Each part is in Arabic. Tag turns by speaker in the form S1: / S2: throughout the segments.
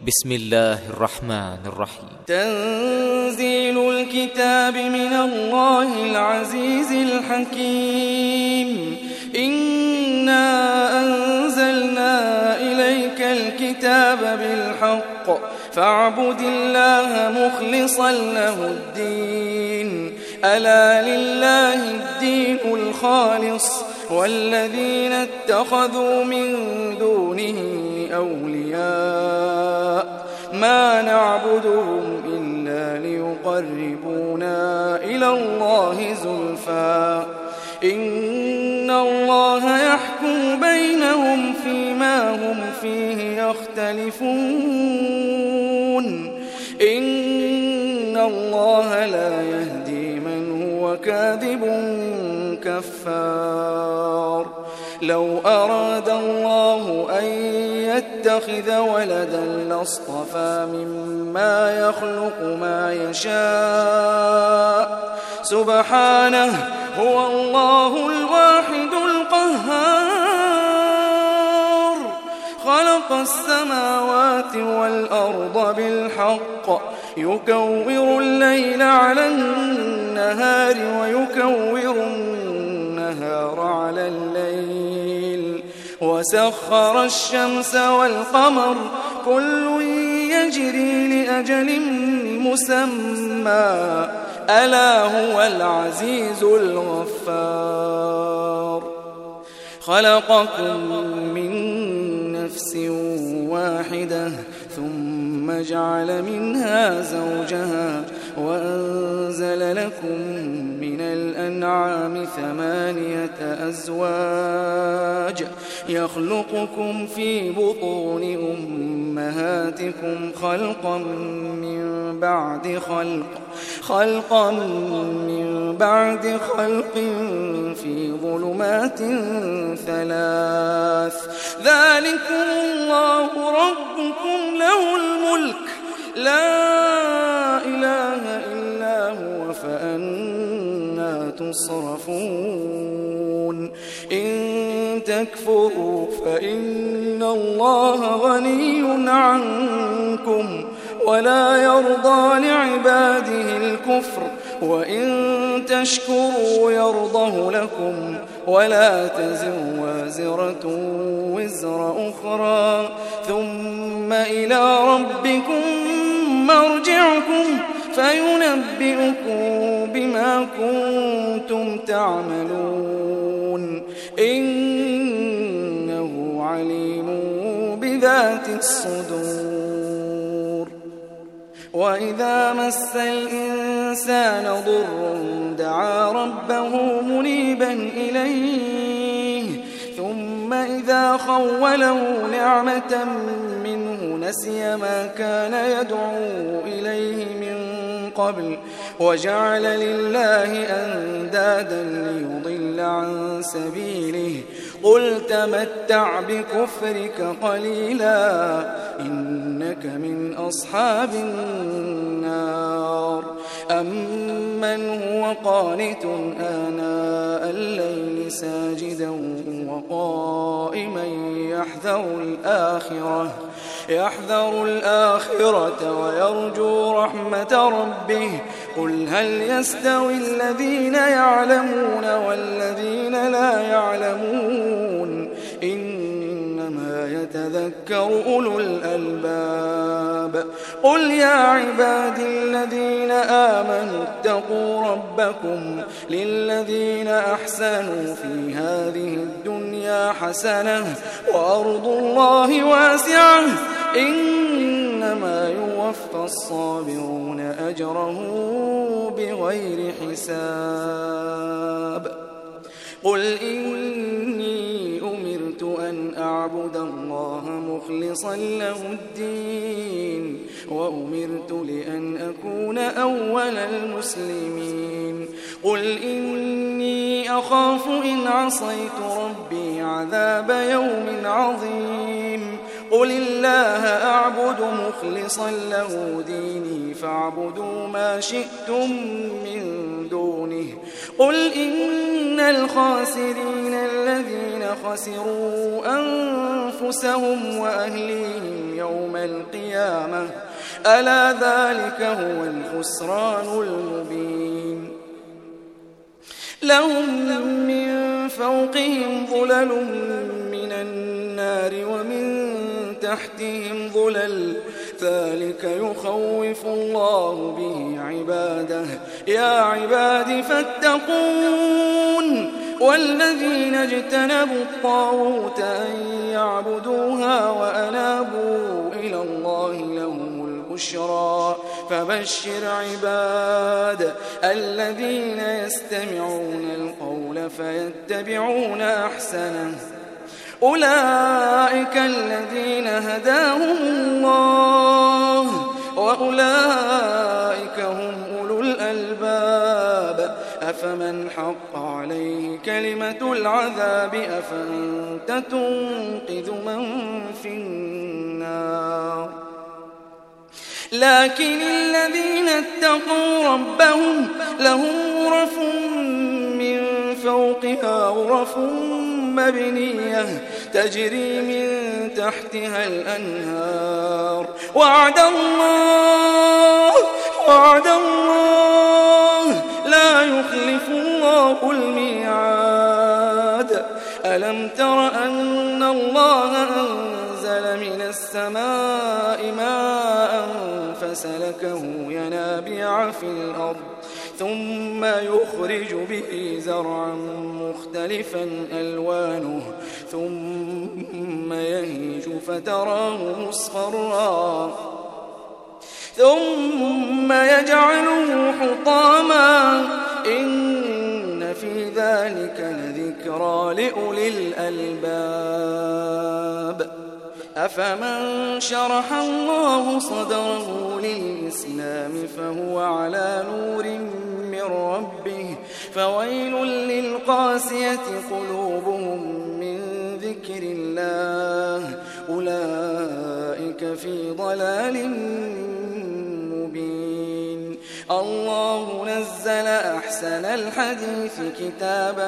S1: بسم الله الرحمن الرحيم.
S2: تنزيل الكتاب من الله العزيز الحكيم. إنا أنزلنا إليك الكتاب بالحق فاعبد الله مخلصا له الدين. ألا لله الدين الخالص والذين اتخذوا من دونه أولياء ما نعبدهم إلا ليقربونا إلى الله زلفى إن الله يحكم بينهم فيما هم فيه يختلفون. إن الله لا يهدي من هو كاذب كفار. لو أراد الله أن يتخذ ولدا لاصطفى مما يخلق ما يشاء سبحانه هو الله الواحد القهار. خلق السماوات والأرض بالحق يكور الليل على النهار ويكور النهار على الليل وسخر الشمس والقمر كل يجري لأجل مسمى ألا هو العزيز الغفار. خلقكم من نفس واحدة ثم جعل منها زوجها وأنزل لكم من الأنعام 8 أزواج يخلقكم في بطون أمهاتكم خلقا من بعد خلق في ظلمات 3 ذلكم الله ربكم له الملك لا إله إلا هو فأنى تصرفون. إن تكفروا فإن الله غني عنكم ولا يرضى لعباده الكفر وإن تشكروا يرضه لكم ولا تزر وازرة وزر أخرى ثم إلى ربكم مرجعكم فينبئكم بما كنتم تعملون إنه عليم بذات الصدور. وإذا مس الإنسان ضر دعا ربه منيبا إليه ثم إذا خوله نعمة منه نسي ما كان يدعو إليه من قبل وجعل لله أندادا ليضل عن سبيله قل تمتع بكفرك قليلا إنك من أصحاب النار. أمن هو قانت آناء الليل ساجدا وقائما يحذر الآخرة ويرجو رحمة ربه قل هل يستوي الذين يعلمون والذين لا يعلمون إنما يتذكر أولو الألباب. قل يا عبادي الذين آمنوا اتقوا ربكم للذين أحسنوا في هذه الدنيا حسنة وأرض الله واسعة إنما يوفى الصابرون أجرهم بغير حساب. قل إني أمرت أن أعبد الله مخلصا له الدين وأمرت لأن أكون أول المسلمين. قل إني أخاف إن عصيت ربي عذاب يوم عظيم. قل الله أعبد مخلصا له ديني فاعبدوا ما شئتم من دونه قل إن الخاسرين الذين خسروا أنفسهم وأهليهم يوم القيامة ألا ذلك هو الخسران المبين لهم من فوقهم ظلل من النار ومن تحتهم ظلل ذلك يخوف الله به عباده يا عباد فاتقون والذين اجتنبوا الطاغوت أن يعبدوها وأنابوا إلى الله لهم البشرى فبشر عباد الذين يستمعون القول فيتبعون أحسنه أولئك الذين هداهم الله وأولئك هم أولو الألباب أفمن حق عليه كلمة العذاب أفأنت تنقذ من في النار لكن الذين اتقوا ربهم لهم غرف من فوقها غرف مبنية تجري من تحتها الأنهار وعد الله لا يخلف الله الميعاد ألم تر أن الله أنزل من السماء ماء فسلكه ينابيع في الأرض ثم يخرج به زرعا مختلفا ألوانه ثم يهيج فتراه مصفرا ثم يجعله حطاما إن في ذلك لذكرى لأولي الألباب أفمن شرح الله صدره للإسلام فهو على نور من ربه فويل للقاسية قلوبهم من ذكر الله أولئك في ضلال مبين الله نزل أحسن الحديث كتابا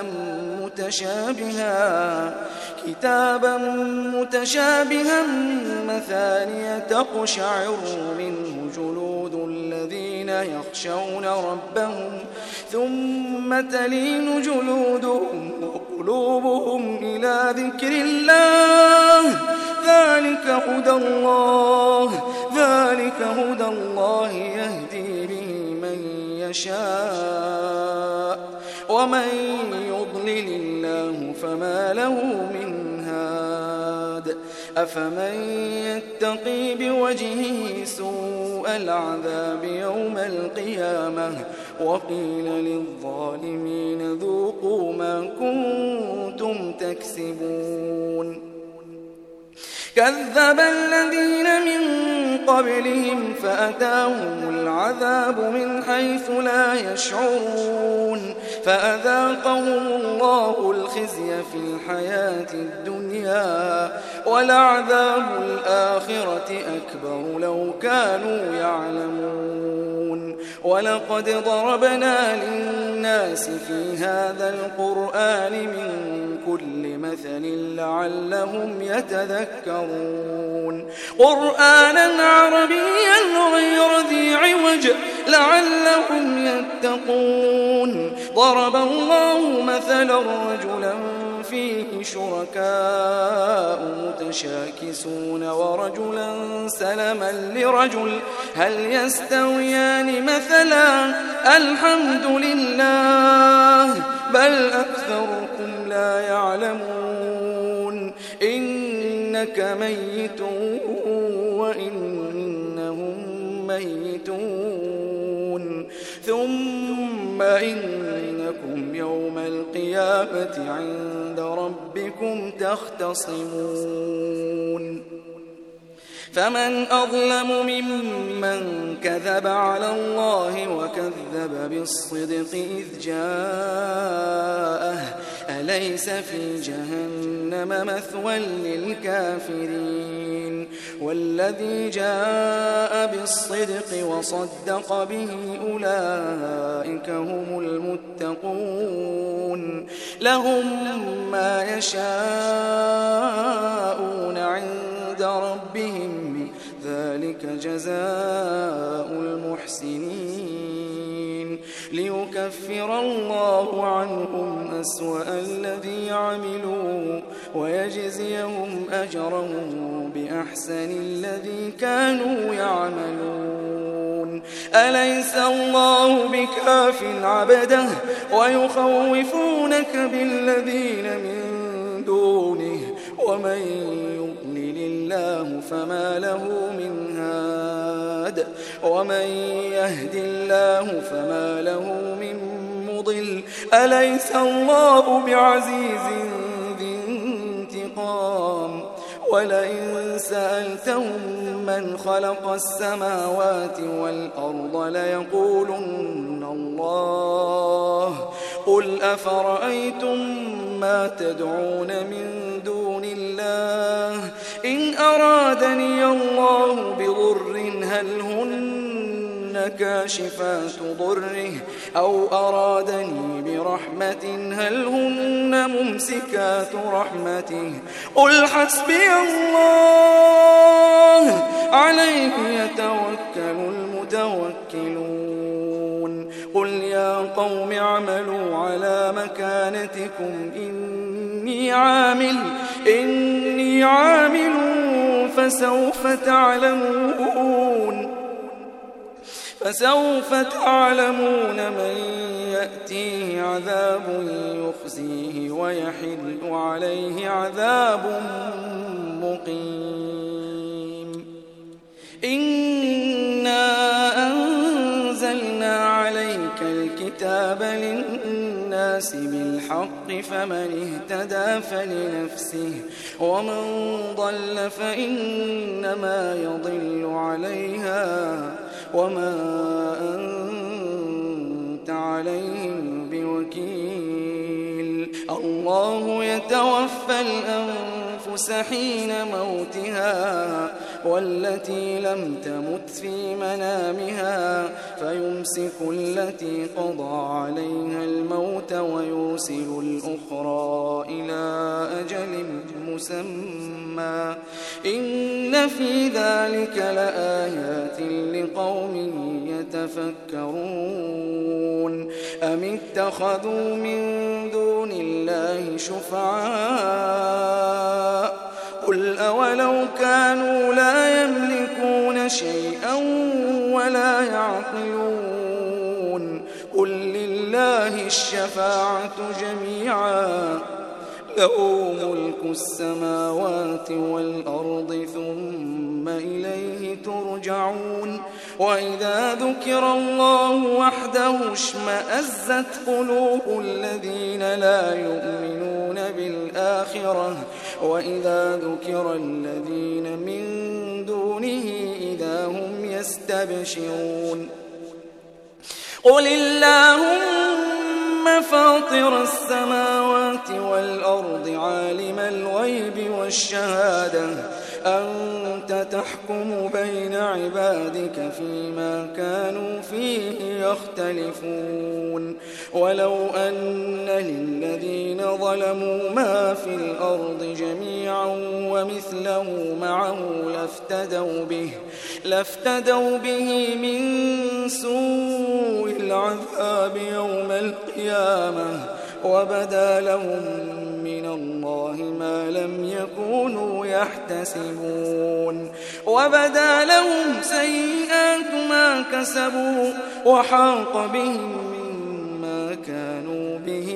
S2: متشابها مثانية تقشعر منه جلود الذين يخشون ربهم ثم تلين جلودهم وقلوبهم إلى ذكر الله ذلك هدى الله يهدي به من يشاء ومن يضلل الله فما له من هاد أفمن يتقي بوجهه سوء العذاب يوم القيامة وقيل للظالمين ذوقوا ما كنتم تكسبون كذب الذين من قبلهم فأتاهم العذاب من حيث لا يشعرون فأذاقهم الله الخزي في الحياة الدنيا ولعذاب الآخرة أكبر لو كانوا يعلمون ولقد ضربنا للناس في هذا القرآن من كل مثل لعلهم يتذكرون قرآنا عربيا غير ذي عوج لعلهم يتقون ضرب الله مثلا رجلا فيه شركاء متشاكسون ورجلا سلما لرجل هل يستويان مثلا الحمد لله بل أكثركم لا يعلمون إنك ميت وإنهم ميتون ثم إنكم يوم القيامة عند ربكم تختصمون فمن أظلم ممن كذب على الله وكذب بالصدق إذ جاءه أليس في جهنم مثوى للكافرين والذي جاء بالصدق وصدق به أولئك هم المتقون لهم ما يشاءون عند ربهم ذلك جزاء المحسنين ليكفر الله عنهم أسوأ الذي عملوا ويجزيهم أجرهم بأحسن الذي كانوا يعملون أليس الله بكاف عبده ويخوفونك بالذين من دونه ومن يضلل الله فما له من هاد ومن يهد الله فما له من مضل أليس الله بعزيز ذي انتقام ولئن سألتهم من خلق السماوات والأرض ليقولن الله قل أفرأيتم ما تدعون من دون الله إن أرادني الله بضر هل هن كاشفات ضره أو أرادني برحمة هل هن ممسكات رحمته قل حسبي الله عليه يتوكل المتوكلون قل يا قوم اعملوا على مكانتكم إني عامل فسوف تعلمون من يأتيه عذاب يخزيه ويحل عليه عذاب مقيم إنا أنزلنا عليك الكتاب للناس بالحق فمن اهتدى فلنفسه ومن ضل فإنما يضل عليها وما أنت عليهم بوكيل الله يتوفى الأنفس حين موتها والتي لم تمت في منامها فيمسك التي قضى عليها الموت ويرسل الأخرى إلى أجل مسمى إن في ذلك لآيات لقوم يتفكرون أم اتخذوا من دون الله شفعاء قل أولو كانوا لا يملكون شيئا ولا يعقلون قل لله الشفاعة جميعا له ملك السماوات والأرض ثم إليه ترجعون وإذا ذكر الله وحده اشمأزت قلوب الذين لا يؤمنون بالآخرة وإذا ذكر الذين من دونه إذا هم يستبشرون قل اللهم فاطر السماوات والأرض عالم الغيب والشهادة أنت تحكم بين عبادك فيما كانوا فيه يختلفون ولو أن للذين ظلموا ما في الأرض جميعا ومثله معه لافتدوا به من سوء العذاب يوم القيامة وبدا لهم من الله ما لم يكونوا يحتسبون وبدا لهم سيئات ما كسبوا وحاق بهم مما كانوا به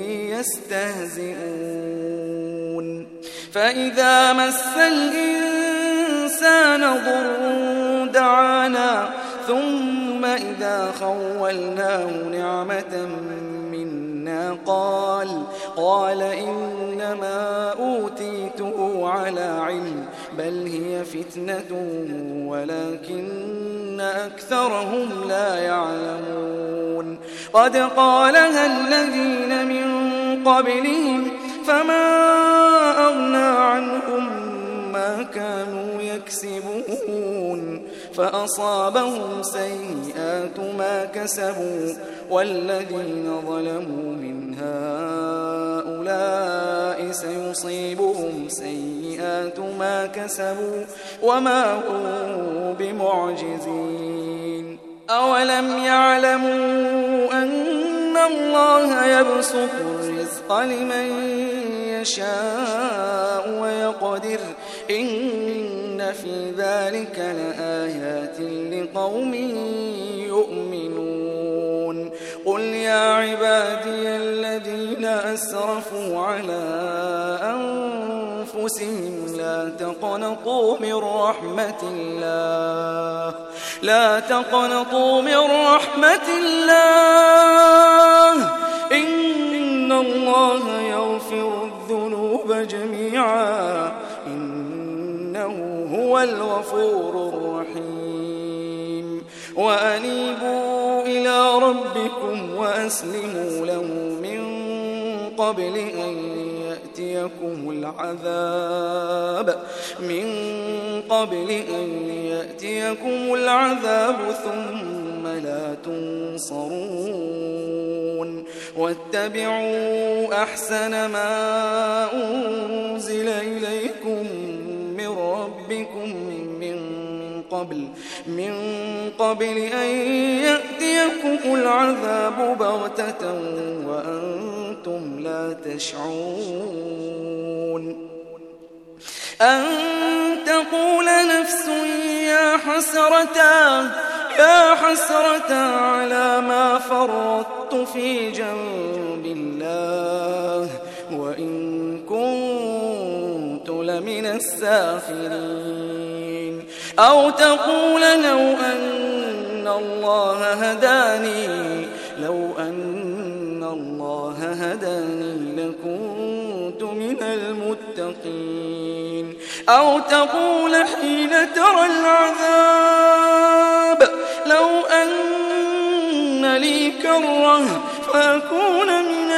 S2: يستهزئون فإذا مس الإنسان ضر دعانا ثم إذا خولناه نعمة منا قال إنما أوتيته على علم بل هي فتنة ولكن أكثرهم لا يعلمون قد قالها الذين من قبلهم فما أغنى عنهم ما كانوا يكسبون فأصابهم سيئات ما كسبوا والذين ظلموا من هؤلاء سيصيبهم سيئات ما كسبوا وما هم بمعجزين أولم يعلموا أن الله يبسط الرزق لمن يشاء ويقدر إن في ذلك لآيات لقوم يؤمنون قل يا عبادي الذين أسرفوا على أنفسهم لا تقنطوا من رحمة الله إن الله يغفر الذنوب جميعا إنه هو الغفور الرحيم وأنيبوا إلى ربكم وأسلموا له من قبل أن يأتيكم العذاب ثم لا تنصرون واتبعوا أحسن ما أنزل إليكم من ربكم من قبل أن يأتيكم العذاب بغتة وأنتم لا تشعرون أن تقول نفس يا حسرة على ما فرطت في جنب الله وإن كنت لمن الساخرين أو تقول لو أن الله هداني لكنت من المتقين أو تقول حين ترى العذاب لو أن لي كرة فأكون من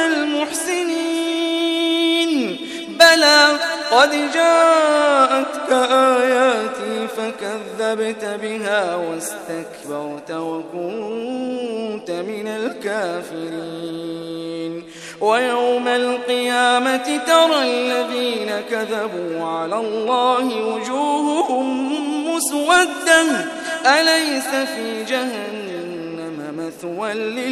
S2: المحسنين بلى قد جاءتك آياتي فكذبت بها واستكبرت وكنت من الكافرين ويوم القيامة ترى الذين كذبوا على الله وجوههم مسودة أليس في جهنم مثوى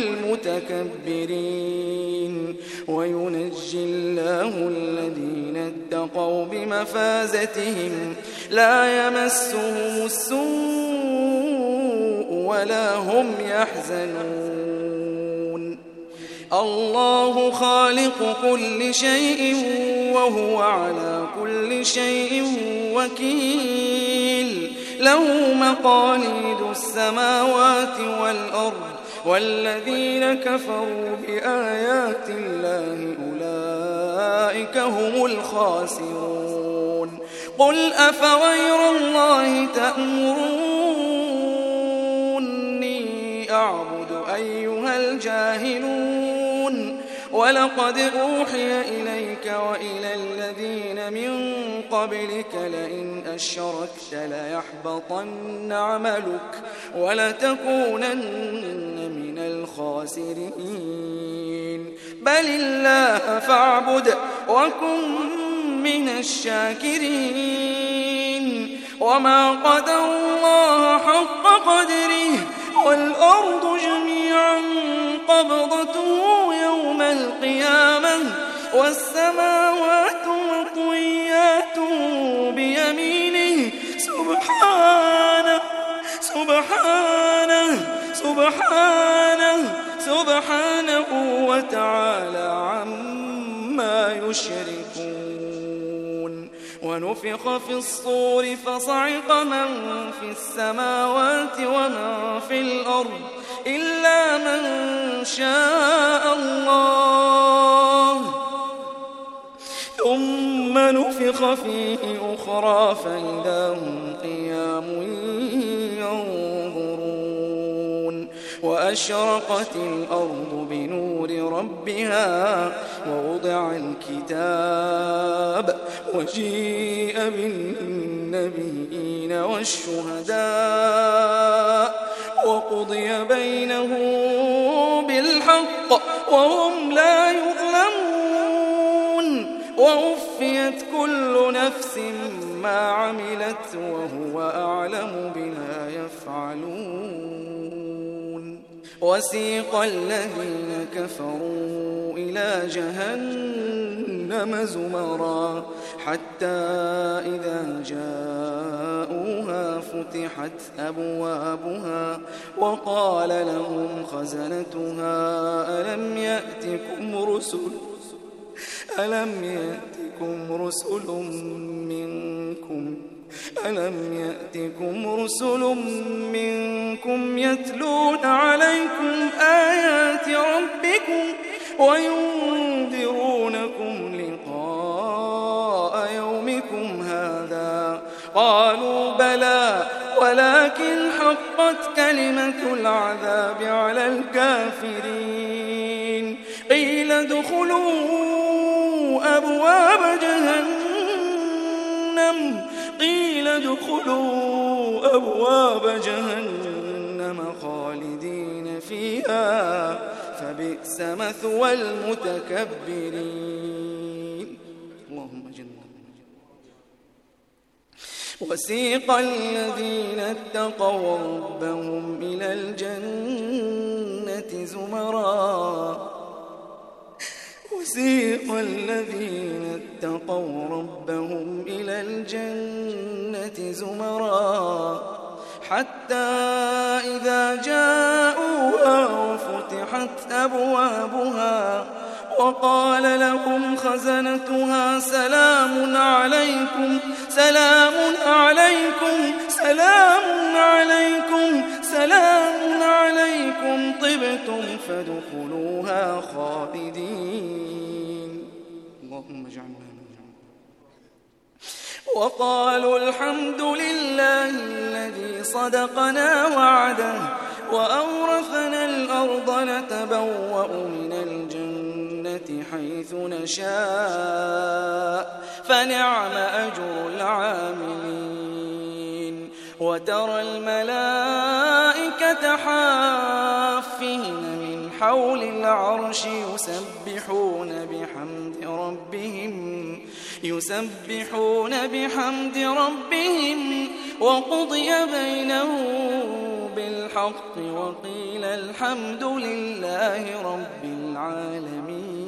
S2: للمتكبرين وينجي الله الذين اتقوا بمفازتهم لا يمسهم السوء ولا هم يحزنون الله خالق كل شيء وهو على كل شيء وكيل له مقاليد السماوات والأرض والذين كفروا بآيات الله أولئك هم الخاسرون قل أفغير الله تأمروني أعبد أيها الجاهلون ولقد أوحي إليك وإلى الذين من قبلك لئن أشركت ليحبطن عملك ولتكونن من الخاسرين بل الله فاعبد وكن من الشاكرين وما قدر الله حق قدره والأرض جميعا قبضته يوم القيامة والسماوات مطويات بيمينه سبحانه وتعالى عما يشركون ونفخ في الصور فصعق من في السماوات ومن في الأرض إلا من شاء الله ثم نفخ فيه أخرى فإذا هم قيام ينظرون وأشرقت الأرض بنور ربها ووضع الكتاب وجيء بالنبيين والشهداء وقضي بينهم بالحق وهم لا يظلمون ووفيت كل نفس ما عملت وهو أعلم بما يفعلون وسيق الذين كفروا إلى جهنم زمرا حتى إذا جاءوها فتحت أبوابها وقال لهم خزنتها ألم يأتكم رسل منكم يتلون عليكم آيات ربكم وينذرونكم لقاء يومكم هذا قالوا بلى ولكن حقت كلمة العذاب على الكافرين قيل ادخلوا أبواب جهنم خالدين فيها فبئس مثوى المتكبرين اللهم جنة. وسيق الذين اتقوا ربهم إلى الجنة زمرا حتى إذا جاءوها وفتحت أبوابها وقال لهم خزنتها سلام عليكم طبتم فادخلوها خالدين اللهم اجعلنا وقالوا الحمد لله الذي صدقنا وعده وأورثنا الأرض نتبوأ من الجنة حيث نشاء فنعم أجر العاملين وترى الملائكة حافين من حول العرش يسبحون بحمد ربهم وقضي بينهم بالحق وقيل الحمد لله رب العالمين.